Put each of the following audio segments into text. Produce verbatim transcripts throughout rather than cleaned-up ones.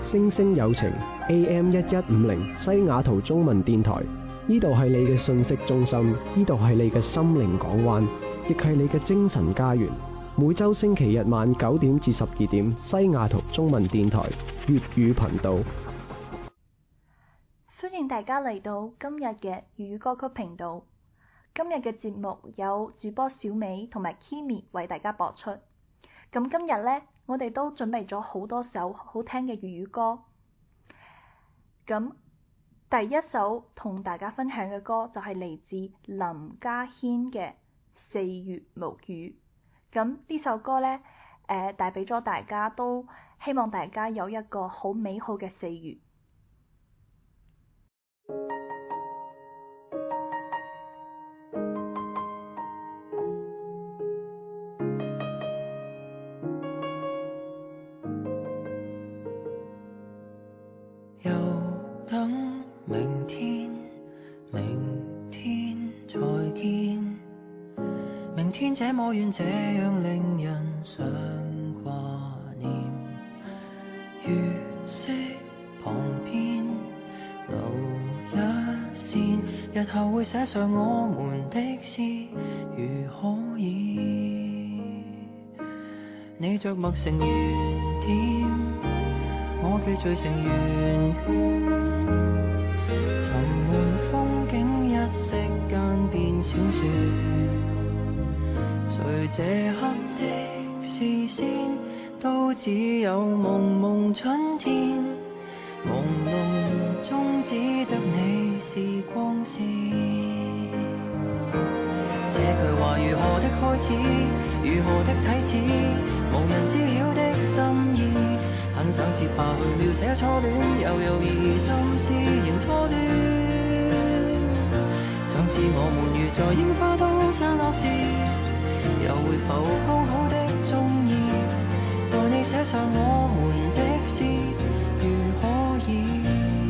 星星有情 A M 一一五零西雅圖中文電台，呢度係你嘅信息中心，呢度係你嘅心靈港灣，亦係你嘅精神家園。每周星期日晚九點至十二點，西雅圖中文電台粵語頻道。 歡迎大家嚟到今日嘅粵語歌曲頻道。今日嘅節目有主播小美同埋 Kimi 為大家播出。咁今日呢，我哋都準備咗好多首好聽嘅粵語歌。咁第一首同大家分享嘅歌就係嚟自林家謙嘅《四月無雨》。咁呢首歌呢，誒、呃、帶俾咗大家，都希望大家有一個好美好嘅四月。 又等明天，明天再見。明天這麼遠，這樣令人想掛念。月色旁邊留一線，日後會寫上我們的詩，如可以。你着墨成圓點，我記聚成圓圈，沉悶風景一息間變小說。隨這刻的視線，都只有蒙蒙春天，朦朧中只得你是光線。這句話如何的開始，如何的體似，無人知曉的心意，很想接下去描寫初戀，猶猶疑心思仍初戀。想知我們如在櫻花都散落時，又會否剛好的中意，待你寫上我們的詩，如可以。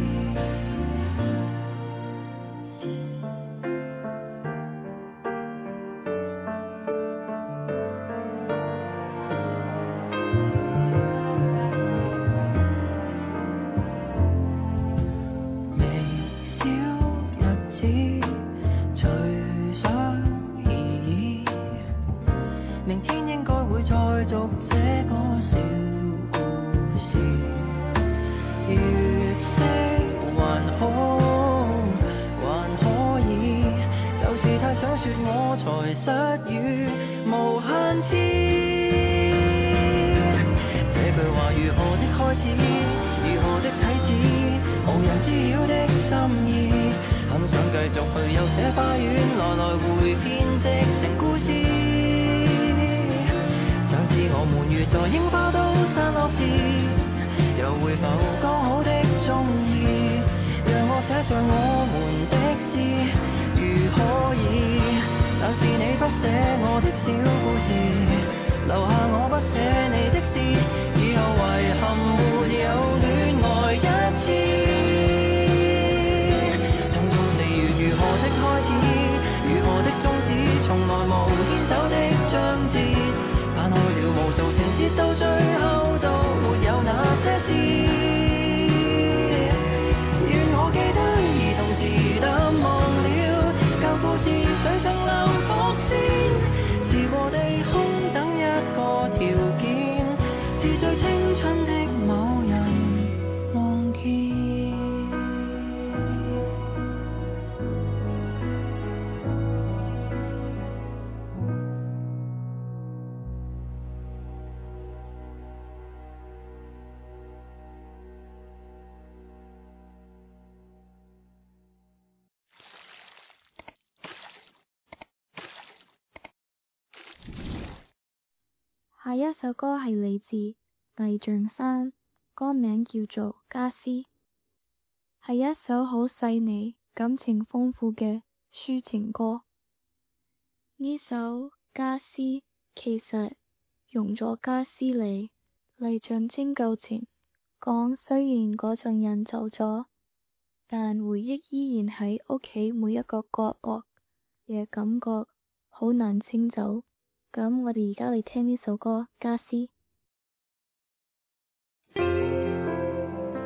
下一首歌係嚟自魏浚珊，歌名叫做《家詩》，係一首好細膩、感情豐富嘅抒情歌。呢首《家詩》其實用咗家私嚟嚟象徵舊情，講雖然嗰陣人走咗，但回憶依然喺屋企每一個角落，嘅感覺好難清走。咁我哋而家嚟聽呢首歌《家詩》。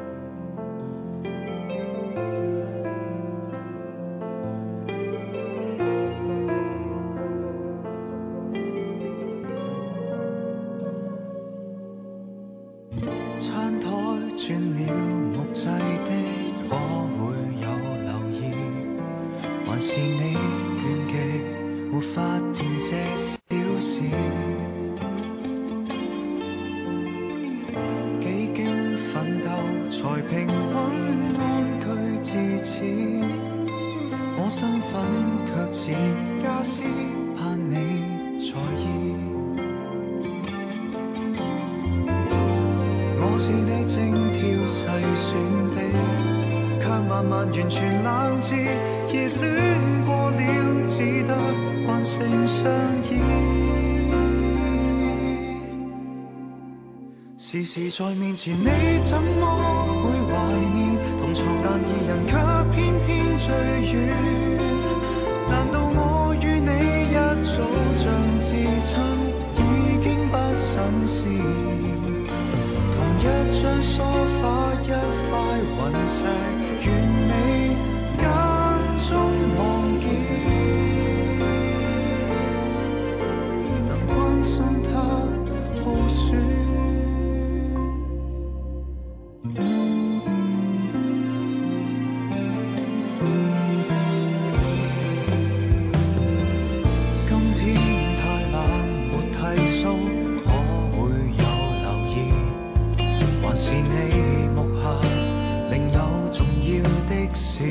是你倦極，沒發現這小事，幾經奮鬥才平穩安居至此，我身份卻似家私，盼你在意。我是你精挑細選的，卻慢慢完全冷戰，熱戀過了只得慣性相依。時時在面前你怎麼會懷念，同床但二人卻偏偏最遠。難道我與你一早像至親，已經不新鮮？一張梳化，一塊雲石，願你間中望見，能關心他好選。今天太冷，沒剃鬚，可會有留意？還是你目下另有重要的事？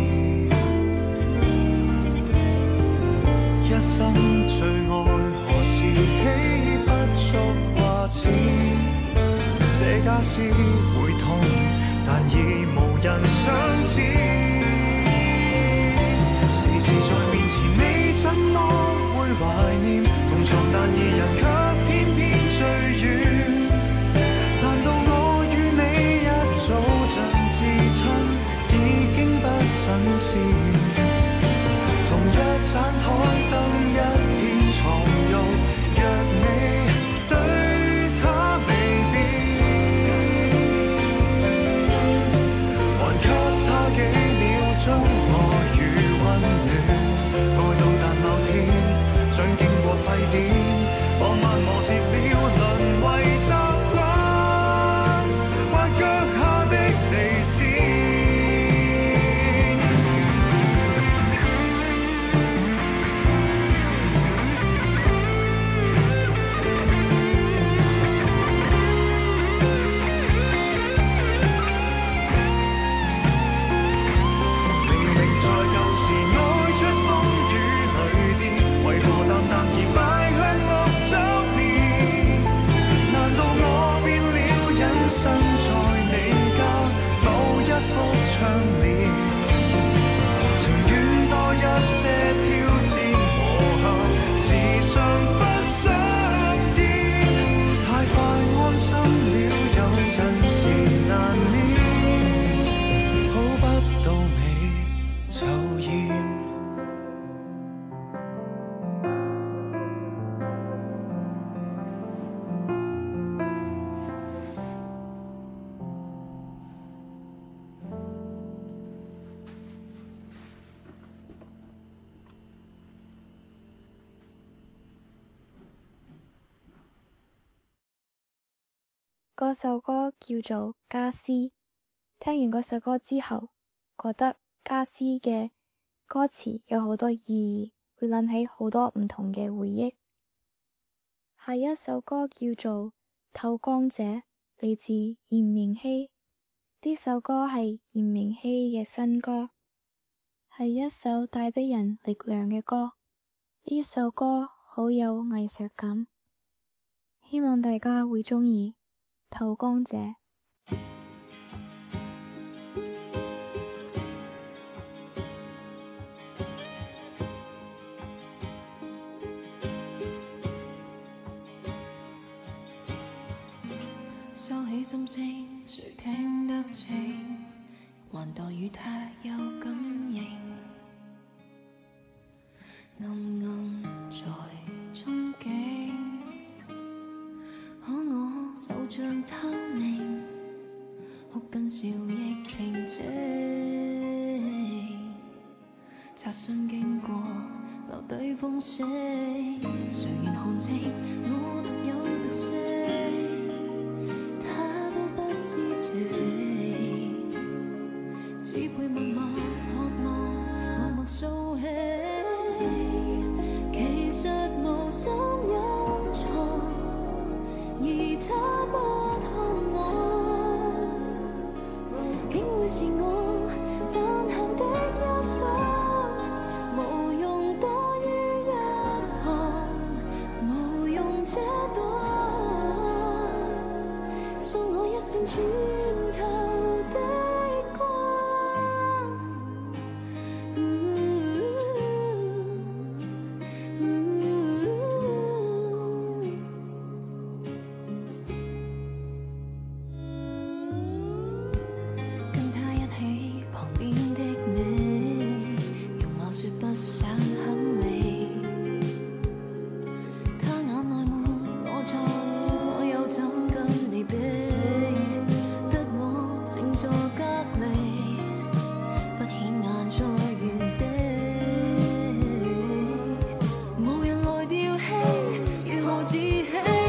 一生最愛何時起不足掛齒？這家私會痛，但已無人想知。時時在面前你怎麼會懷念，同床但二人卻偏偏最遠。難道我與你一早像至親，已經不新鮮？同一盞台燈，一片床褥，若你對他離別，還給他幾秒鐘愛與溫暖。愛到但某天將經過沸點，浪漫磨蝕了，淪為習慣，腳下的離線。明明在舊時愛出風雨裏跌，為何淡淡而邁向六週年？難道我變了隱身在你家某一幅窗簾？情願多一些挑戰磨合，時常不想見，太快安心了，有陣時難免好不到尾就厭。 嗰首歌叫做《家私》，聽完嗰首歌之後，覺得家私嘅歌詞有好多意義，會諗起好多唔同嘅回憶。下一首歌叫做《透光者》，嚟自嚴明熙。呢首歌係嚴明熙嘅新歌，係一首帶俾人力量嘅歌。呢首歌好有藝術感，希望大家會鍾意。透光者。 收起心聲，誰聽得清？還待與他有感應，暗暗在憧憬。可我就像透明，哭跟笑亦平靜。擦身經過，留低風息，誰願看清我獨有特色？他都不知情，只配默默渴望，默默掃起。 片穿透的光。跟他一起旁邊的你，容貌說不上很美。他眼內沒我在，我又怎跟你比？得我靜坐隔離，不顯眼在原地，無人來調戲，如何自欺？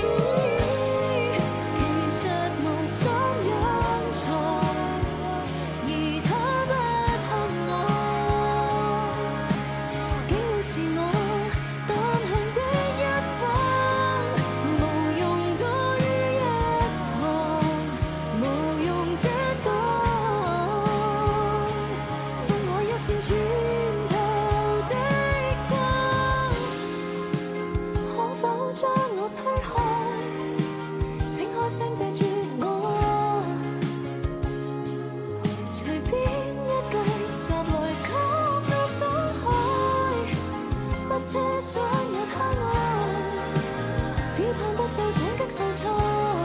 其實無心隱藏，而他不看我，竟會是我單向的一方，無用多於一旁，無用遮擋，送我一片穿透的光，可否將我推開，請開聲謝絕我，隨便一句襲來給我鬆開，不奢想日下愛，只盼得到這擊受挫。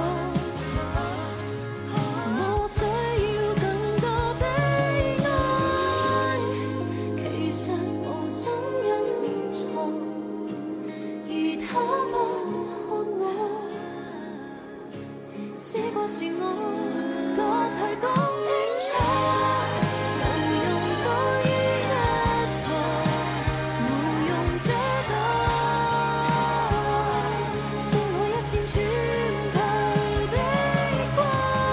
我需要更多悲哀，其實無心隱藏，而他不看我，只掛是我不去講清楚，無用多於一旁，無用遮擋，送我一片穿透的光。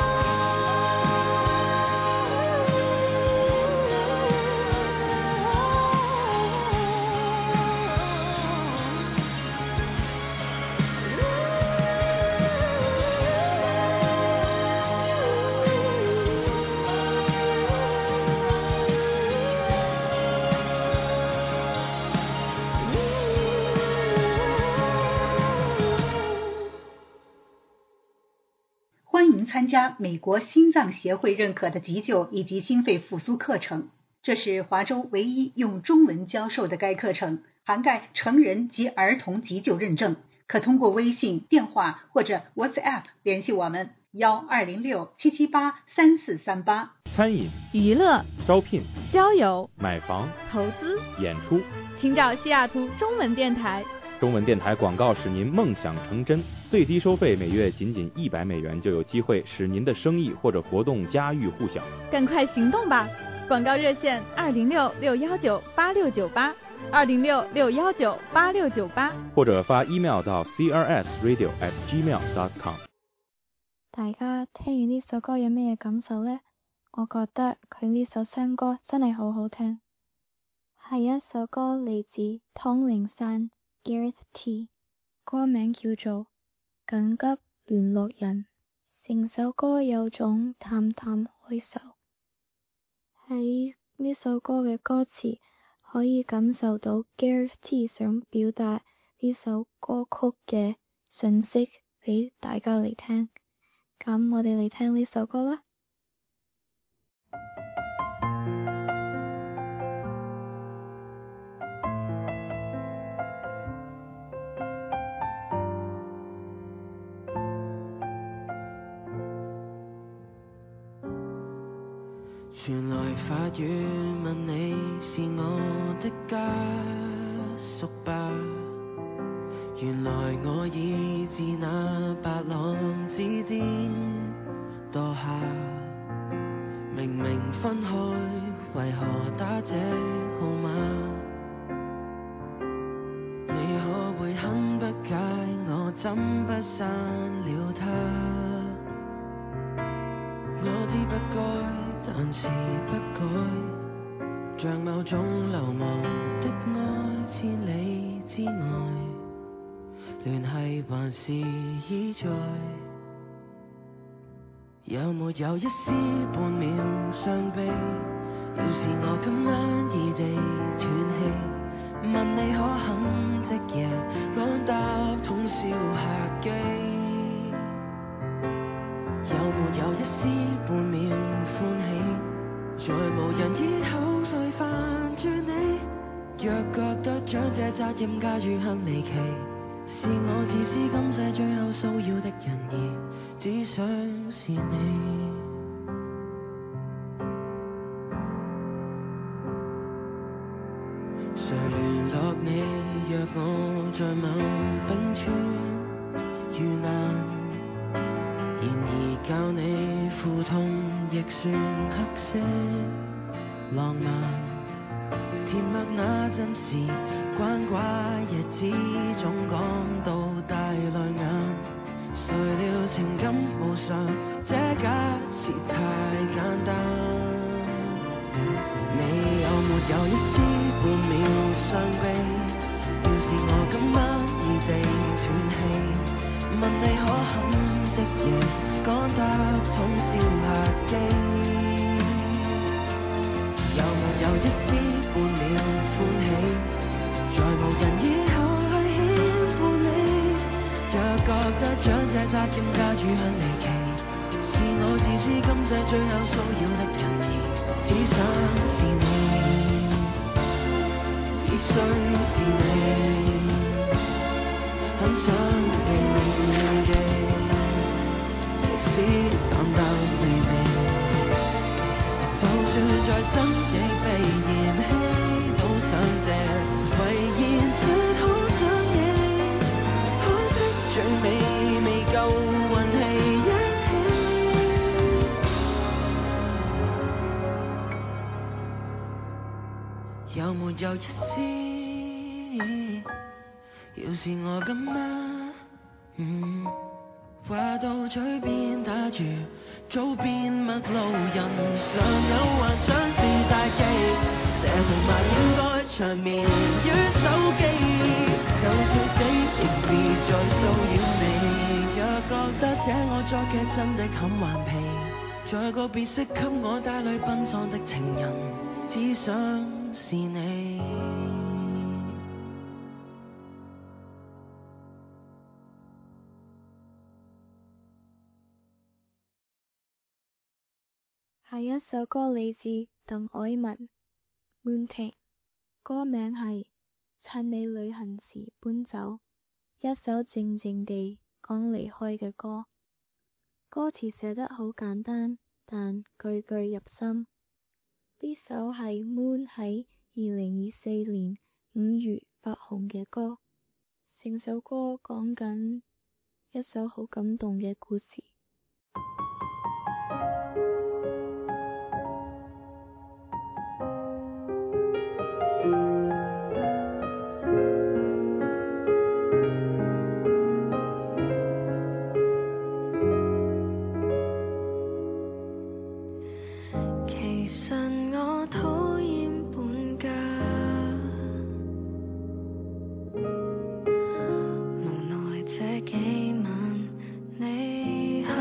欢迎参加美国心脏协会认可的急救以及心肺复苏课程，这是华州唯一用中文教授的该课程，涵盖成人及儿童急救认证，可通过微信、电话或者 WhatsApp 联系我们幺二零六七七八三四三八。 餐饮、 娱乐、 招聘、 交友、 买房、 投资、 演出， 请找西雅图中文电台。 中文电台广告使您梦想成真，最低收费每月仅仅一百美元，就有机会使您的生意或者活动家喻户晓。 赶快行动吧！广告热线二零六六幺九八六九八，二零六六幺九八六九八， 或者发 email 到 c r s radio at gmail dot com。 大家聽完呢首歌有咩感受呢？我覺得佢呢首新歌真係好好聽，係一首歌嚟自湯靈山 Gareth T， 歌名叫做緊急聯絡人。成首歌有種淡淡哀愁，喺呢首歌嘅歌詞可以感受到 Gareth T 想表達呢首歌曲嘅訊息俾大家嚟聽。咁我哋嚟聽呢首歌啦。 傳來法語問你是我的家屬吧，原來我已自那白浪之巔墮下，明明分開為何打這號碼，你可會很不解我怎不刪了它，我知不該但是不改，像某種流亡的愛，千里之外，聯繫還是依在。有沒有一絲半秒傷悲？要是我今晚異地斷氣，問你可肯即夜趕搭通宵客機？有沒有一絲半秒歡喜，再無人以口再煩住你。若覺得將這責任加諸很離奇，是我自私今世最後騷擾的人兒，只想是你。誰聯絡你？若我在某冰川遇難，然而教你苦痛亦算黑色浪漫。甜蜜那陣時，關掛日子總講到大淚眼。誰料情感無常，這假設太簡單。你有沒有一絲半秒傷悲？要是我今晚已被斷氣，問你可肯的夜趕得通宵客機？有沒有一絲半秒歡喜？再無人以後去牽絆你。若覺得將這責任加諸很離奇，是我自私今世最後騷擾的人兒，只想是你，必須是你，很想被銘記，即使淡淡離別，就算在生亦被嫌棄，都想這遺言說好想你，可惜最尾未夠運氣一起。有沒有一絲？要是我今晚，嗯，話到嘴邊打住，早變陌路人，常有幻想是大忌，這同埋應該長眠於手機，就算死亦別再騷擾你。若覺得這我作劇真的很頑皮，再個別識給我帶淚奔喪的情人，只想是你。 下一首歌嚟自鄧藹文 Moonting， 歌名係趁你旅行時搬走，一首靜靜地講離開嘅歌。歌詞寫得好簡單，但句句入心。呢首係 Moon 喺二零二四年五月發行嘅歌，成首歌講緊一首好感動嘅故事。 幾晚你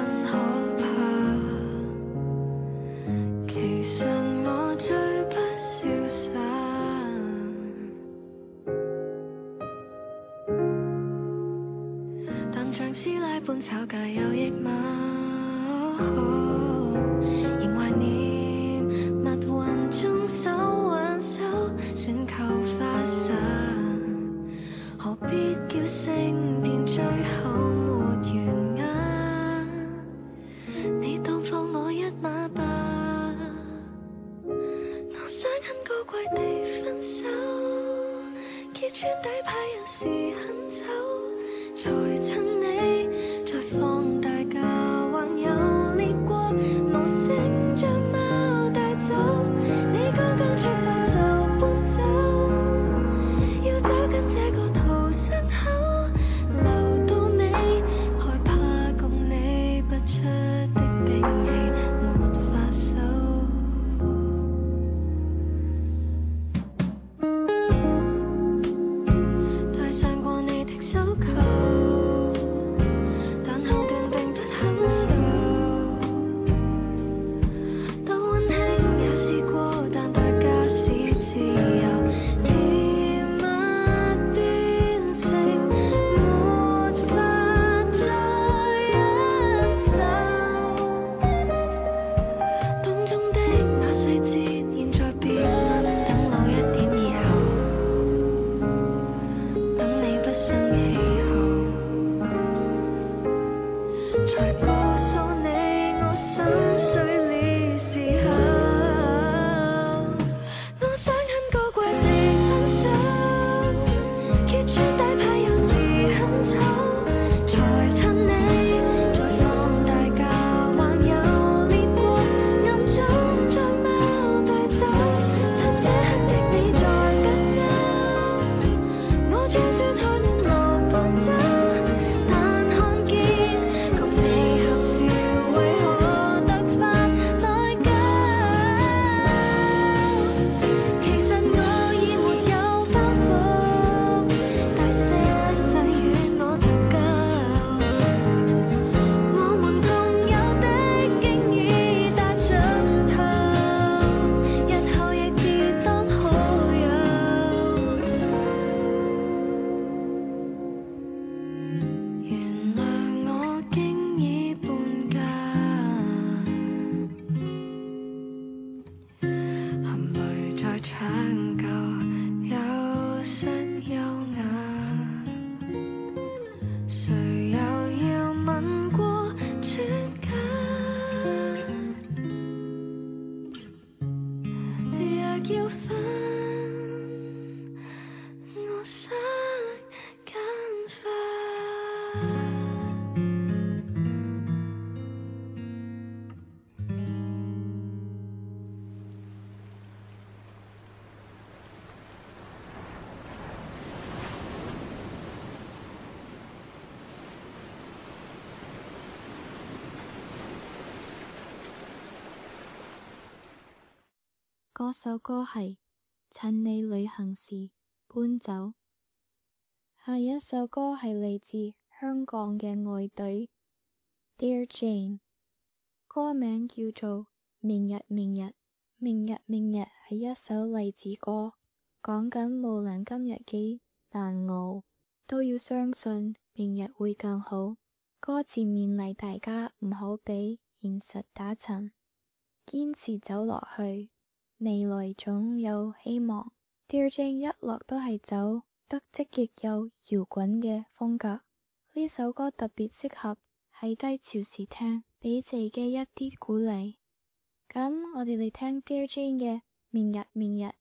嗰首歌係趁你旅行時搬走。下一首歌係嚟自香港嘅樂隊 Dear Jane， 歌名叫做明日明日。明日明日係一首勵志歌，講緊無論今日幾難熬，都要相信明日會更好。歌詞勉勵大家唔好俾現實打沉，堅持走落去，未來總有希望。Dear Jane 一路都係走得積極又搖滾嘅風格，呢首歌特別適合喺低潮時聽，俾自己一啲鼓勵。咁我哋嚟聽 Dear Jane 嘅明日明日。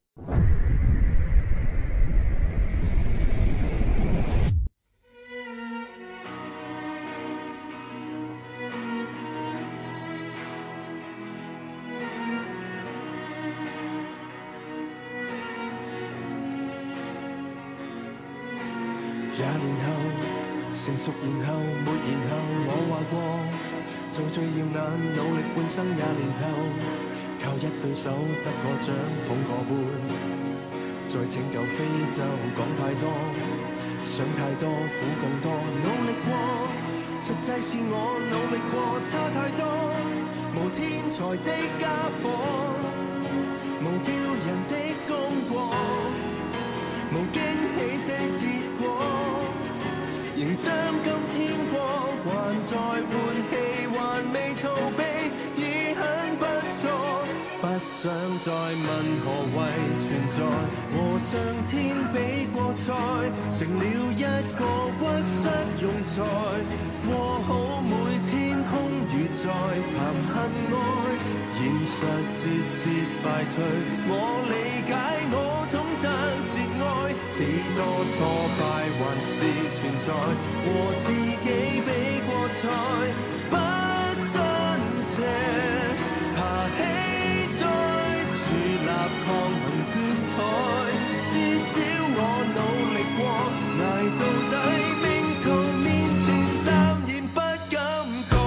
廿年後成熟，然後沒然後，我話過做最耀眼，努力半生。廿年後靠一對手得個獎捧個杯，再拯救非洲。講太多想太多苦更多，努力過實際是我努力過，差太多無天才的家伙，無吊人的功過，無驚喜的結果，仍將今天過，還在換氣，還未逃避，已很不錯。不想再問何謂存在，和上天比過賽，成了一個屈膝庸才，過好每天空與在，談恨愛，現實節節敗退。我理解，我懂得節哀，幾多挫敗還是存在，和自己比過賽，不真邪，爬起再豎立抗衡倦怠，至少我努力過，捱到底，命途面前暫然不敢改。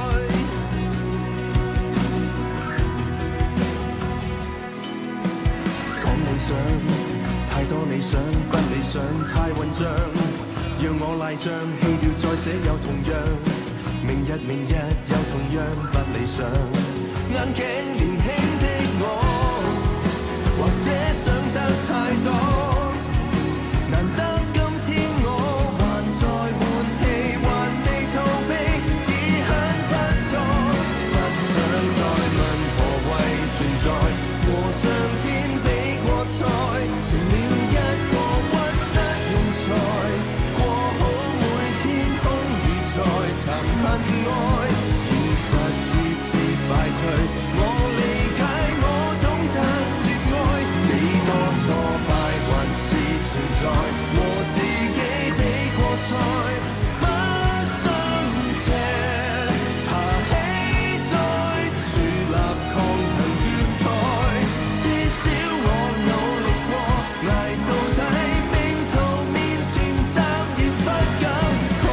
講理想太多理想，不理想太混帳，讓我賴帳棄掉再寫又同樣，明日明日又同樣不理想。眼鏡年輕的我，或者想得太多，難得今天我還在換氣，還未逃避，已很不錯。不想再問何謂存在，和上天比過賽，成了一個屈膝庸才，過好每天空與在，談恨愛，現實節節敗退。我理解，我懂得節哀，幾多挫敗還是存在，和自己比過賽，不真邪，爬起再豎立抗衡倦怠，至少我努力過，捱到底，命途面前暫然不敢蓋。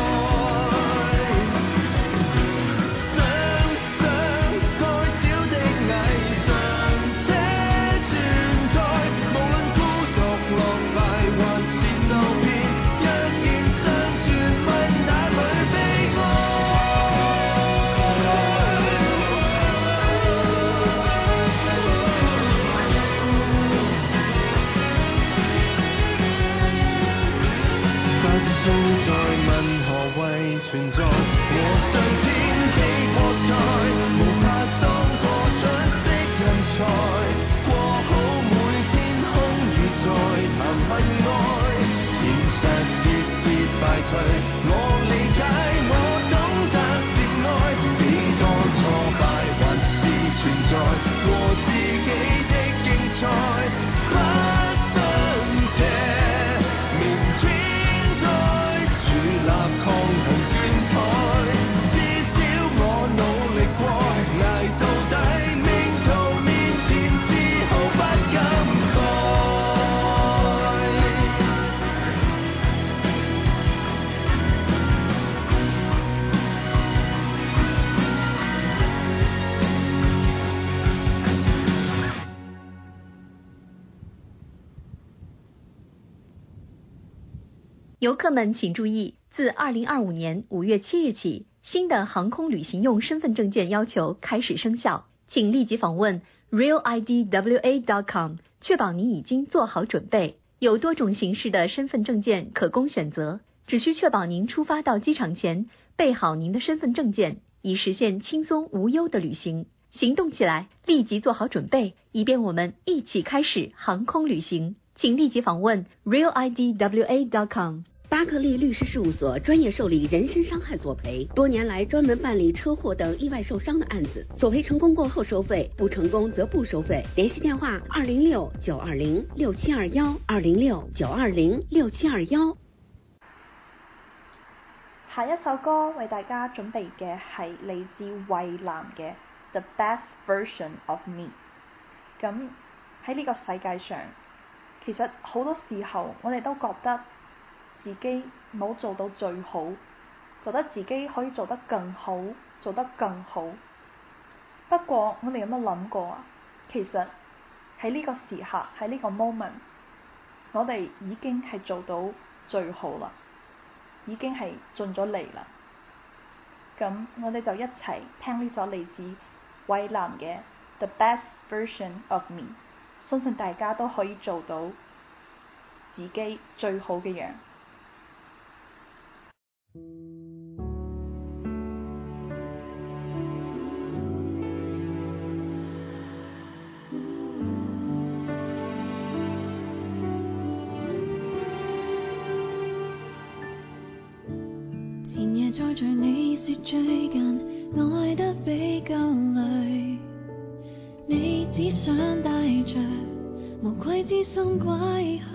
想想再小的偽常這存在，無論孤獨落敗還是受騙，若然尚存，問哪裏悲哀？不需再問何謂存在，和上天比過賽，無法當個出色人才，過好每天空與在，談恨愛，現實節節敗退。我理解，我懂得節哀，幾多挫敗還是存在，和自己的競賽，不真邪，明天再豎立抗衡倦怠，至少我努力過，捱到底，命途面前絲毫不敢改。 游客们请注意，自二零二五年五月七日起，新的航空旅行用身份证件要求开始生效，请立即访问 real I D W A dot com， 确保你已经做好准备。有多种形式的身份证件可供选择，只需确保您出发到机场前备好您的身份证件，以实现轻松无忧的旅行。行动起来，立即做好准备，以便我们一起开始航空旅行。请立即访问 real I D W A dot com。 巴克利律师事务所专业受理人身伤害索赔，多年来专门办理车祸等意外受伤的案子，索赔成功过后收费，不成功则不收费。联系电话二零六九二零六七二幺二零六九二零六七二幺。 下一首歌為大家準備嘅係嚟自衛蘭嘅 The Best Version of Me。咁喺呢個世界上，其實好多時候我哋都覺得自己冇做到最好，覺得自己可以做得更好，做得更好。不過我哋有冇諗過啊？其實喺呢個時刻，喺呢個 moment， 我哋已經係做到最好啦，已經係盡咗力啦。咁我哋就一齊聽呢首嚟自衛蘭嘅 The Best Version of Me， 相信大家都可以做到自己最好嘅樣。 前夜再聚你說最近愛得比較累，你只想帶着無愧之心歸去，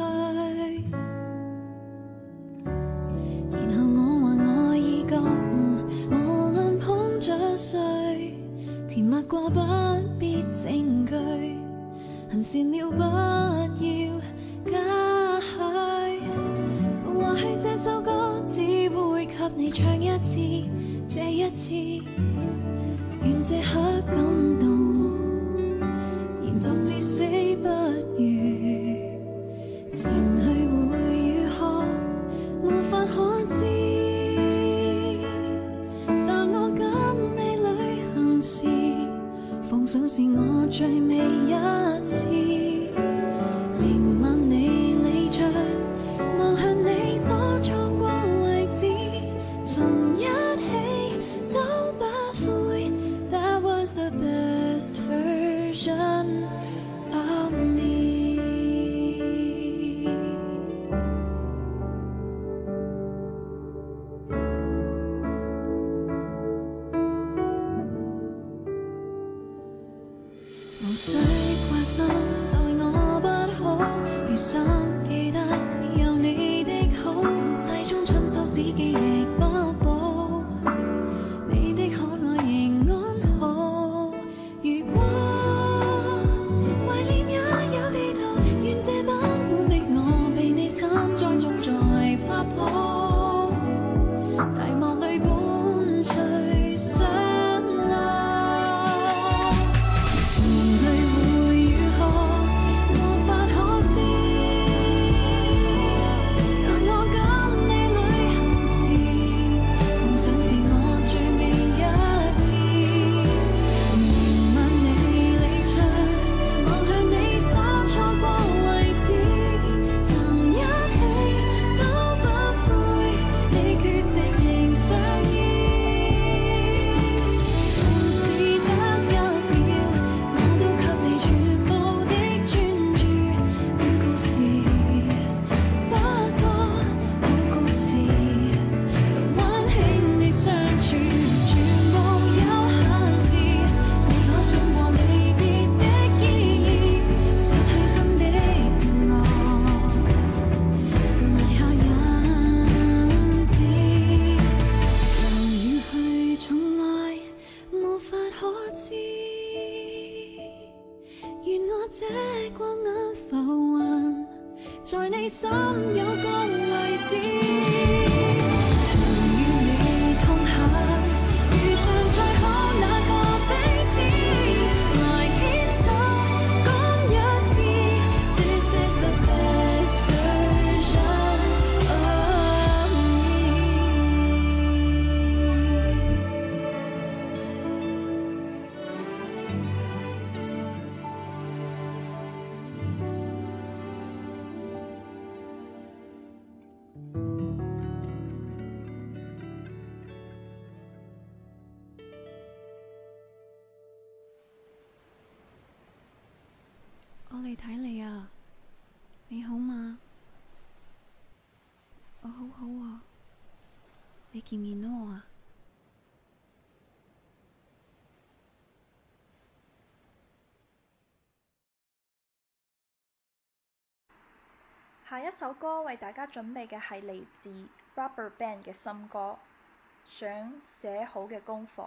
然後我話我已覺悟，無論碰着誰，甜蜜過不必證據，行善了不要加許，或許這首歌只會給你唱一次，這一次願這刻感動，嚴重至死不渝，前去會如何無法可知，但我跟你旅行時放手是我最美一次，明晚你離去望向你所錯過位置，曾一起都不悔， That was the best version of me。 無需掛心待我不好，餘生記得只有你的好，世中春秋史記亦不保，你的可愛仍安好。如果懷念也有地圖，願這版本的我被你心栽種在花圃，大幕裏伴隨上流，前去會如何無法可知，但我跟你旅行時夢想是我最美一次，明晚你離去望向你所錯過位置，曾一起都不悔，你缺席仍相依，縱使得一秒，我都給你全部的專注，故事不過好故事，溫馨的相處全部有限時，你可想過離別的意義，失去心的樂，埋下印子，來與去從來無法可知，願我這光眼浮雲，在你心有個位置。曾與你同行，遇上再可那個彼此，來牽手講一次，This is the best version of 我嚟睇你啊，你好嗎？我好好啊，你見唔見到我啊？ 下一首歌為大家準備嘅係嚟自 RubberBand 嘅新歌《想寫好嘅功課》。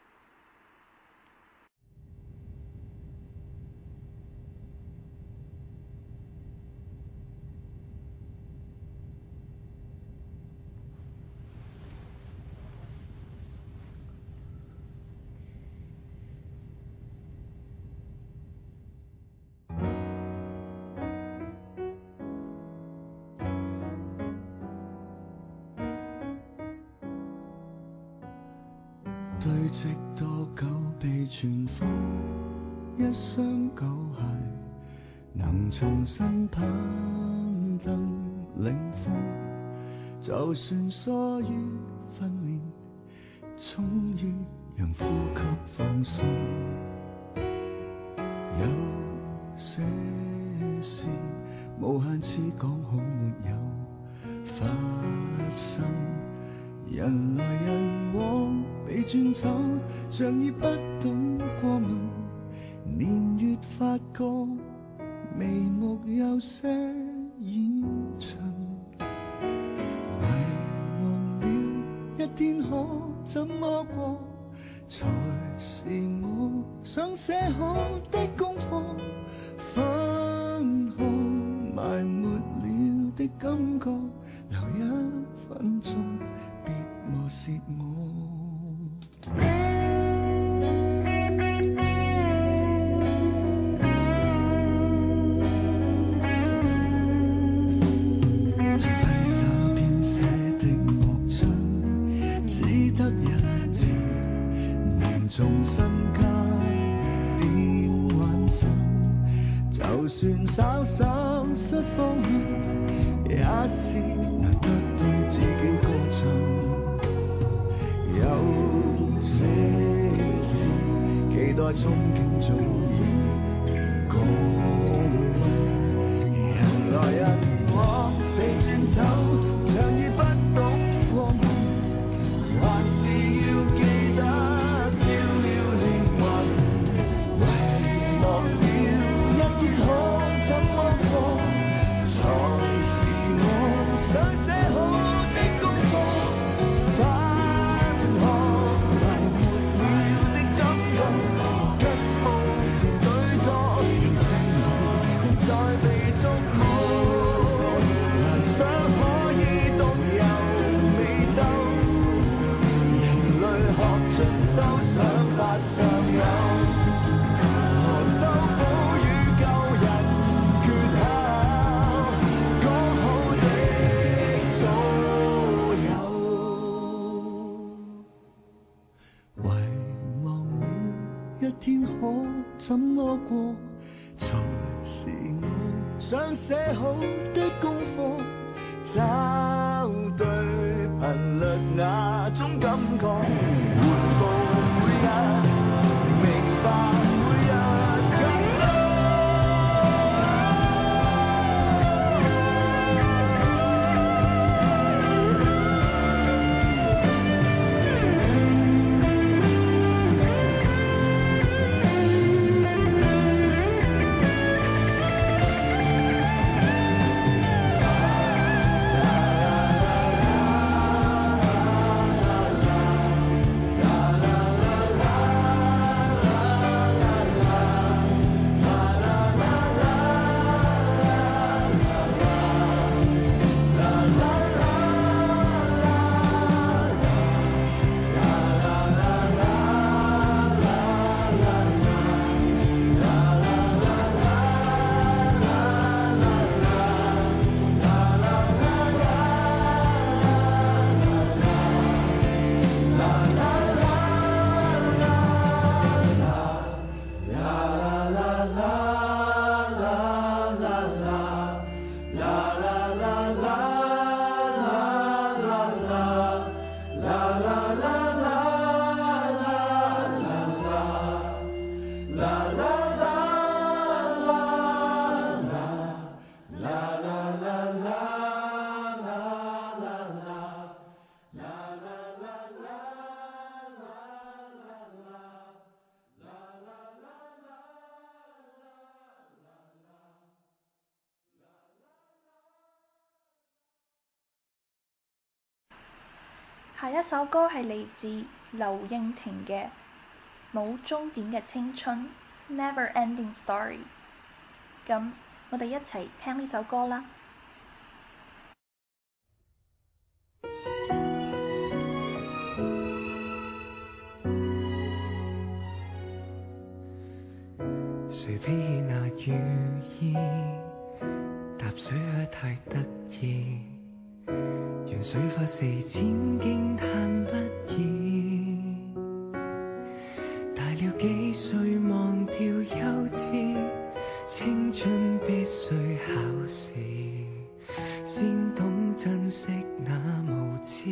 堆積多久被存放，一雙舊鞋能重新攀登領峰，就算疏於訓練，終於讓呼吸放鬆。有些事無限次講好沒有發生，人來人往被轉走，像已不懂過問，年月發覺眉目有些掩襯，遺忘了一天可怎麼過，才是我想寫好的功課，分開埋沒了的感覺，留一分鐘別磨蝕我。重新加點幻想，就算稍稍失方向，也是難得對自己歌唱。有些事期待憧憬早已過去，人來人往被轉走，像已不懂過問，還是要記得怎麼過，才是我想寫好的功課，找對頻率那種感覺，回報每日，明白每日更多。 下一首歌係嚟自劉應廷嘅《冇終點嘅青春》 Never Ending Story。咁我哋一齊聽呢首歌啦。 誰披起那雨衣，踏水去太得意，讓水花四濺驚嘆不已。大了幾歲忘掉幼稚，青春必須考試，先懂珍惜那無知，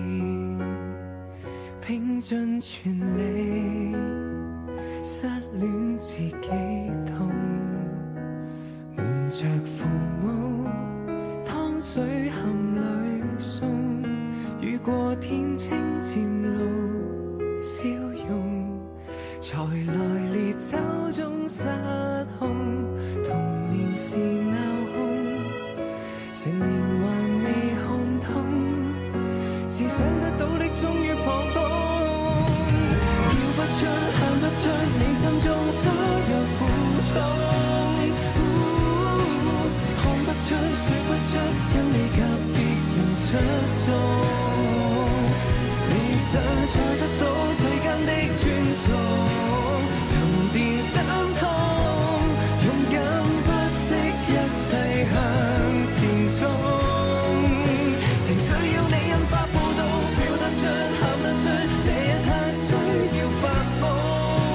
拼盡全力失戀自己痛，瞞着父母湯水含淚送，雨過天青漸露笑容，才來烈酒中失控，童年時鬧哄，成年還未看通，是想得到的終於放空，叫不出喊不出你心中所有苦衷，看不出說不出因你及別人出眾，理想才得到世間的尊重，沉澱心痛，勇敢不惜一切向前衝，情緒要你引發報道，表得出喊得出，這一刻需要發瘋，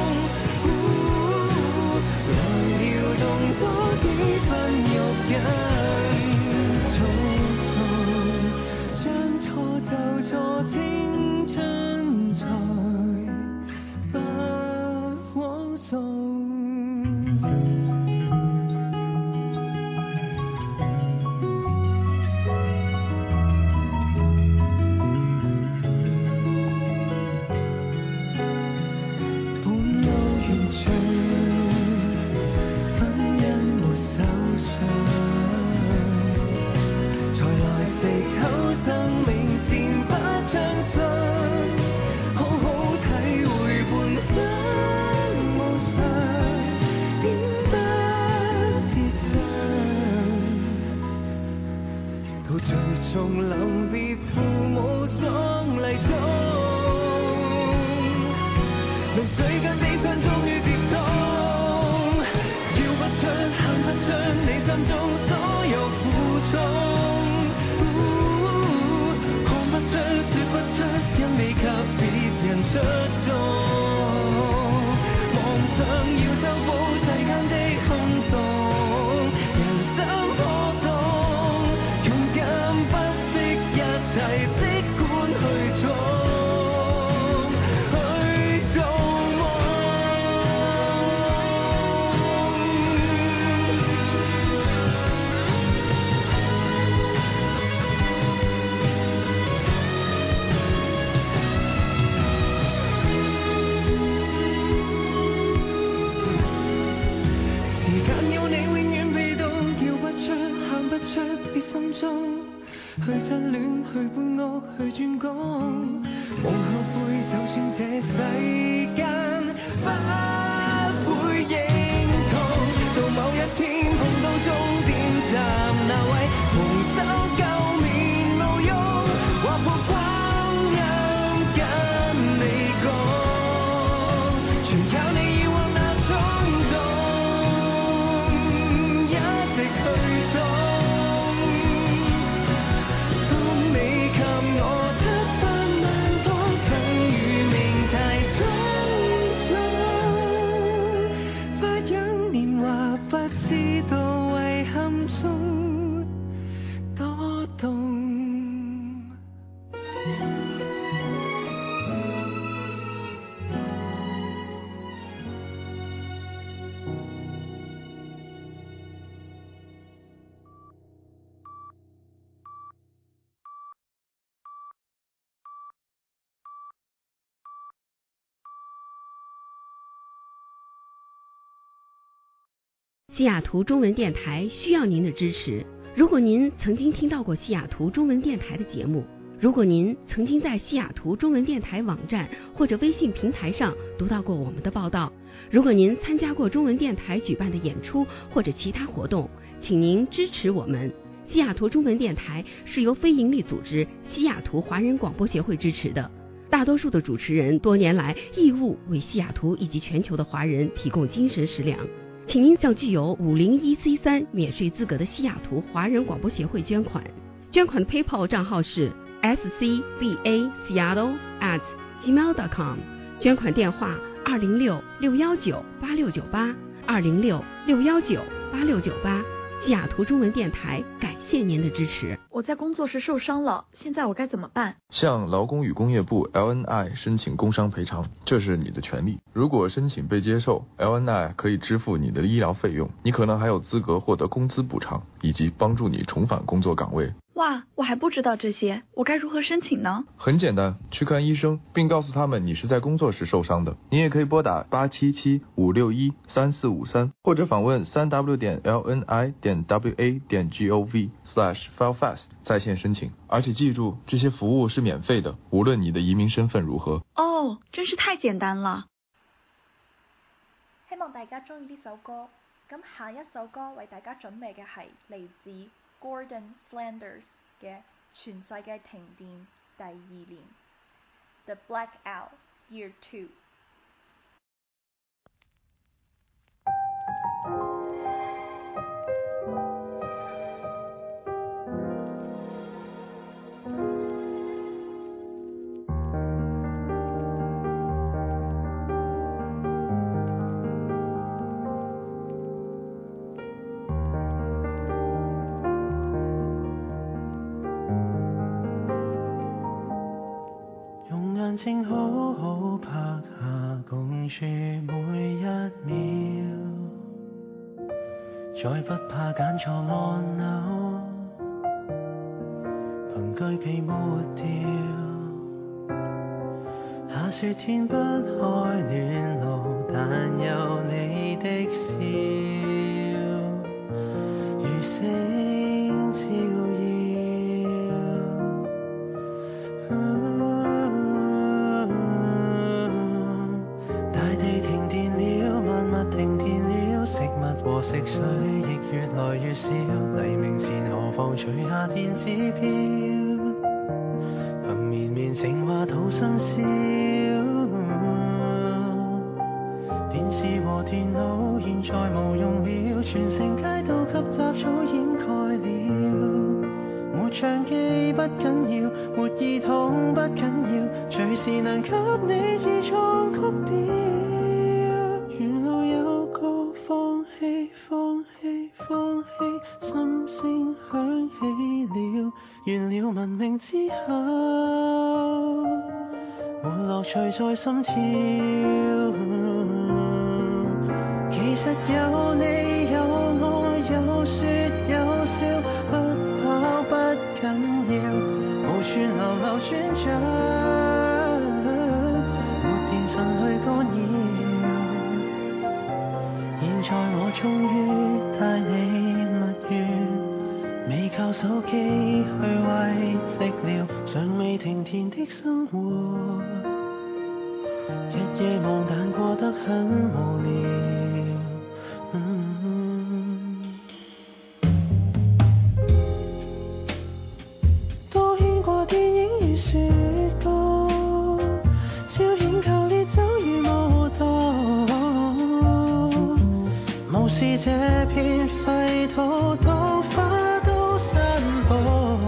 來撩動多幾分肉緊觸動，將錯就錯，青春才不枉送。本路完場，婚姻沒手上，才來藉口生命線不暢順，好好體會半分無常，點不自信，到最終臨別父母喪禮中，淚水跟悲傷終於接通，叫不出喊不出你心中所有苦衷，看不出說不出因你及別人出眾，妄想要修補世間的空洞，人生波動，勇敢不惜一切即管去衝，去做夢。時間要你永遠被動，叫不出喊不出你心中，去失戀去搬屋去轉工，無後悔就算這世間不會認同，到某一天碰到終點站那位蒙羞垢面無用，劃破光陰跟你講，全靠你以往那衝動，一直去衝，當你給我七分萬方等於命太匆匆，花樣年華不知道遺憾中多動。 西雅图中文电台需要您的支持。如果您曾经听到过西雅图中文电台的节目， 如果您曾经在西雅图中文电台网站或者微信平台上读到过我们的报道，如果您参加过中文电台举办的演出或者其他活动，请您支持我们。西雅图中文电台是由非营利组织西雅图华人广播协会支持的，大多数的主持人多年来义务为西雅图以及全球的华人提供精神食粮。请您向具有五零一 C 三 免税资格的西雅图华人广播协会捐款，捐款的 PayPal 账号是 s c b a seattle at gmail dot com， 捐款电话二零六六一九八六九八二零六六一九八六九八。西雅图中文电台感谢您的支持。 我在工作时受伤了，现在我该怎么办？ 向劳工与工业部 L N I 申请工伤赔偿，这是你的权利。如果申请被接受， L N I 可以支付你的医疗费用，你可能还有资格获得工资补偿，以及帮助你重返工作岗位。 哇，我还不知道这些，我该如何申请呢？ 很简单，去看医生，并告诉他们你是在工作时受伤的。你也可以拨打八七七五六一三四五三，或者访问三 w 点 l n i 点 w a 点 g o v slash file fast 在线申请。而且记住，这些服务是免费的，无论你的移民身份如何。 哦，真是太简單啦！ 希望大家中意呢首歌。咁下一首歌為大家準備嘅係嚟自 Gordon Flanders 嘅《全世界停電第二年》The Blackout Year Two。 眼睛好好拍下共處每一秒，再不怕揀錯按鈕，憑據被抹掉。下雪天不開暖爐，但有你的笑，如星照耀。大地停電了，萬物停電了，食物和食水亦越來越少。黎明前何妨除下電子錶，憑綿綿情話吐心笑。電視和電腦現在無用了，全城街道給雜草掩蓋了。沒相機不緊要，沒耳筒不緊要，隨時能給你自創曲調。沿路有個放棄放棄放棄，心聲響起了，完了文明之後，沒樂趣在心跳。其實有你有我有說有笑，不跑不緊要，無處流流轉着，沒電訊去干擾。現在我終於帶你蜜月，未靠手機去慰寂寥，尚未停電的生活，日夜忙但過得很無聊。這片廢土當花都散播，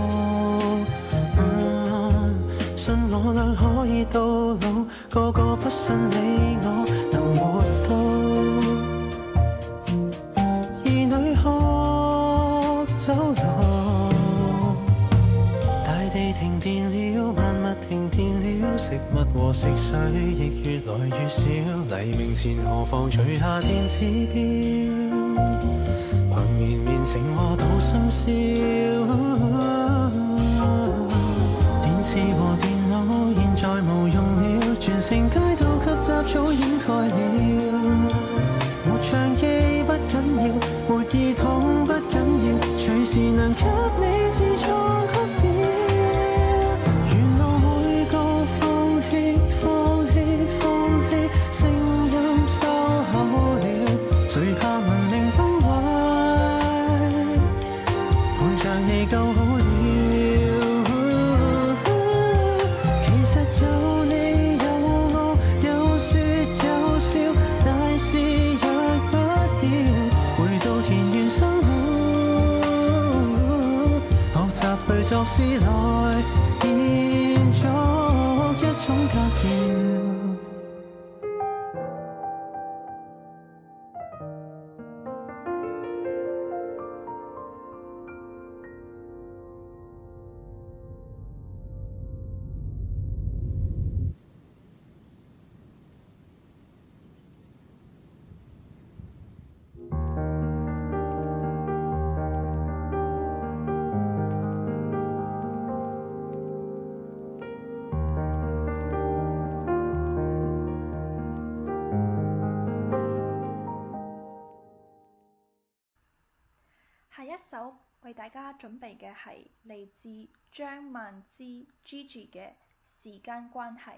嗯，信我倆可以到老，個個不信你我能活到。兒女學走路，大地停電了，萬物停電了，食物和食水亦越來越少。黎明前何妨除下電子錶，憑綿綿情話吐心笑。電視和電腦現在無用了，全城街道給雜草掩蓋了。沒相機不緊要，沒耳筒不緊要，隨時能給你自創曲調。 首為大家準備嘅係嚟自張曼之 Gigi 嘅時間關係。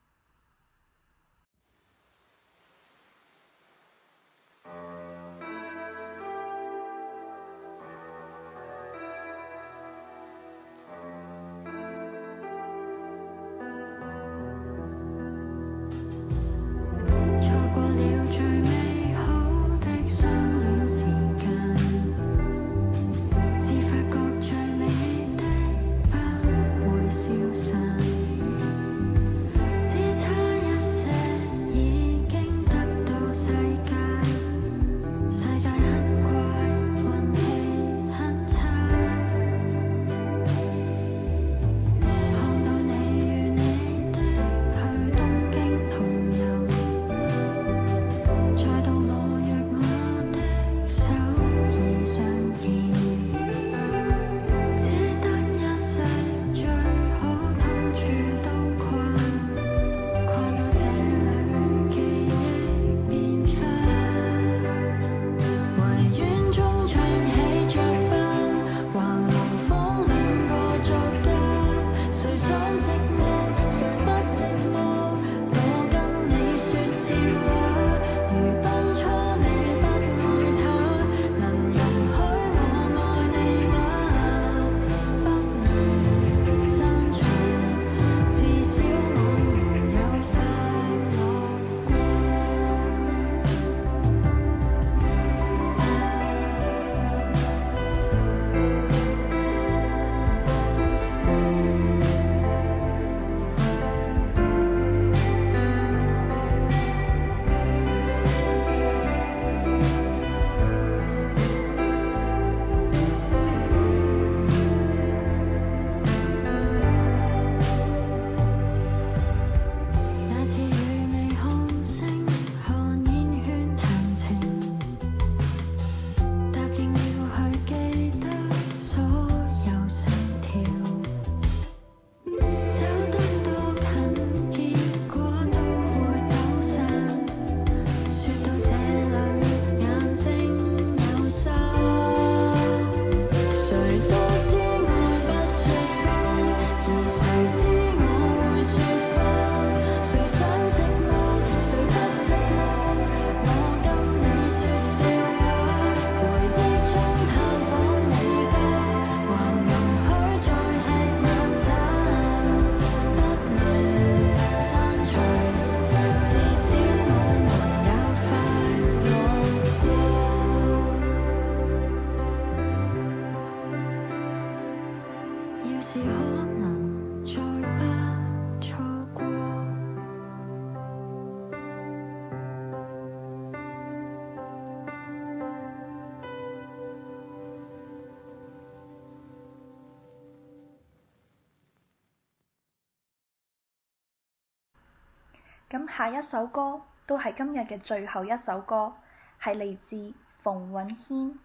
咁下一首歌都係今日嘅最後一首歌，係嚟自馮允謙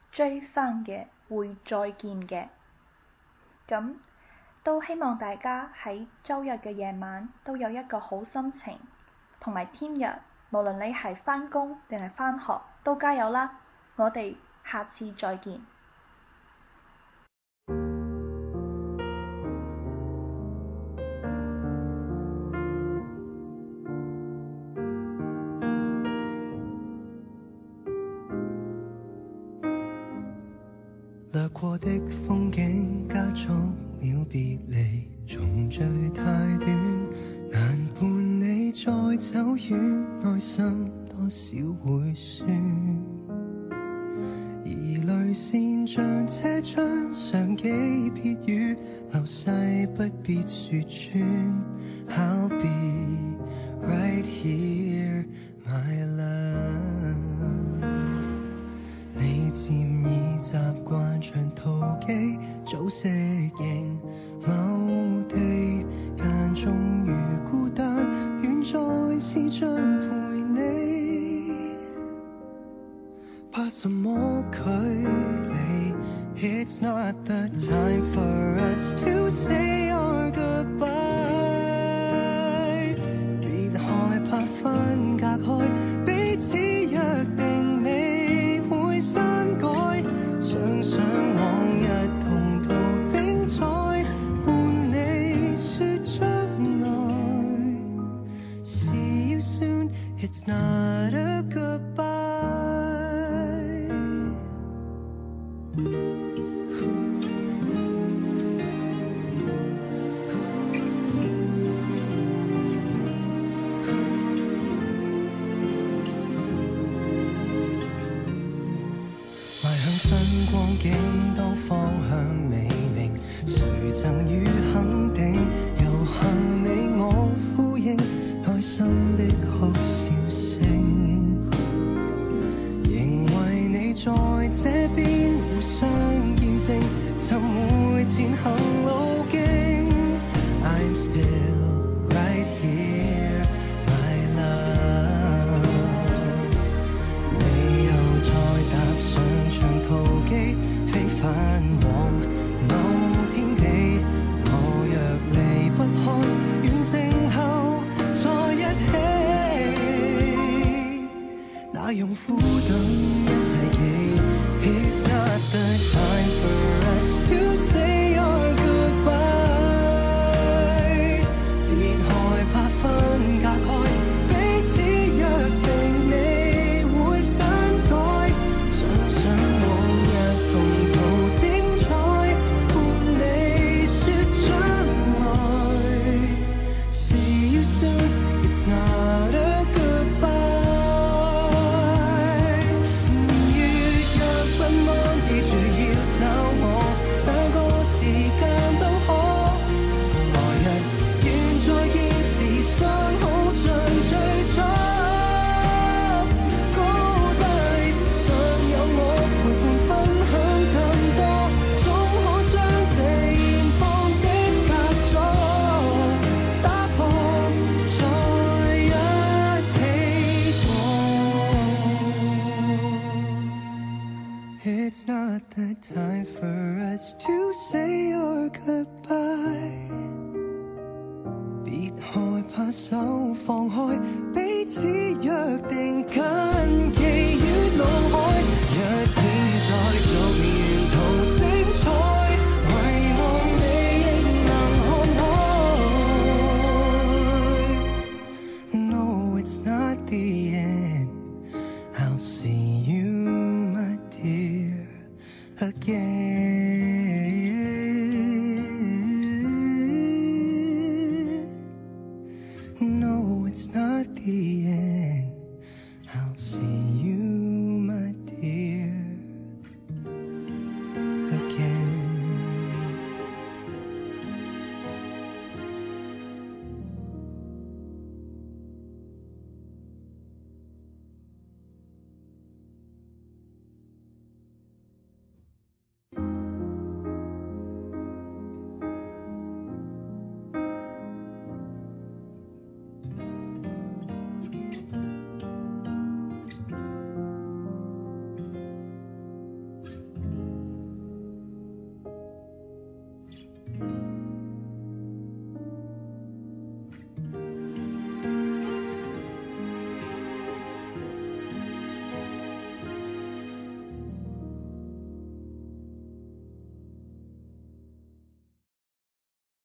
J Fun 嘅會再見嘅。咁都希望大家喺週日嘅夜晚都有一個好心情，同埋聽日無論你係返工定係返學都加油啦！我哋下次再見。 掠過的風景加速了別離，重聚太短，難伴你再走遠，內心多少會酸。而淚腺像這張相機撇雨，流逝不必說穿。I'll be right here, my love。你漸已習慣長途機，早適應某地，間中如孤單，遠在視像陪你。怕什麼距離 ？It's not the time for us to say our goodbye。別害怕分隔開，彼此約定未會刪改，想想。 境，當方向未明，誰贈予肯定？又幸你我呼應，內心的哭笑聲，仍為你在這邊互相見證，尋回前行路徑。I'm still right here, my love。你又再踏上長途機，飛返往某天地。我若離不開，完成後再一起，那用苦等。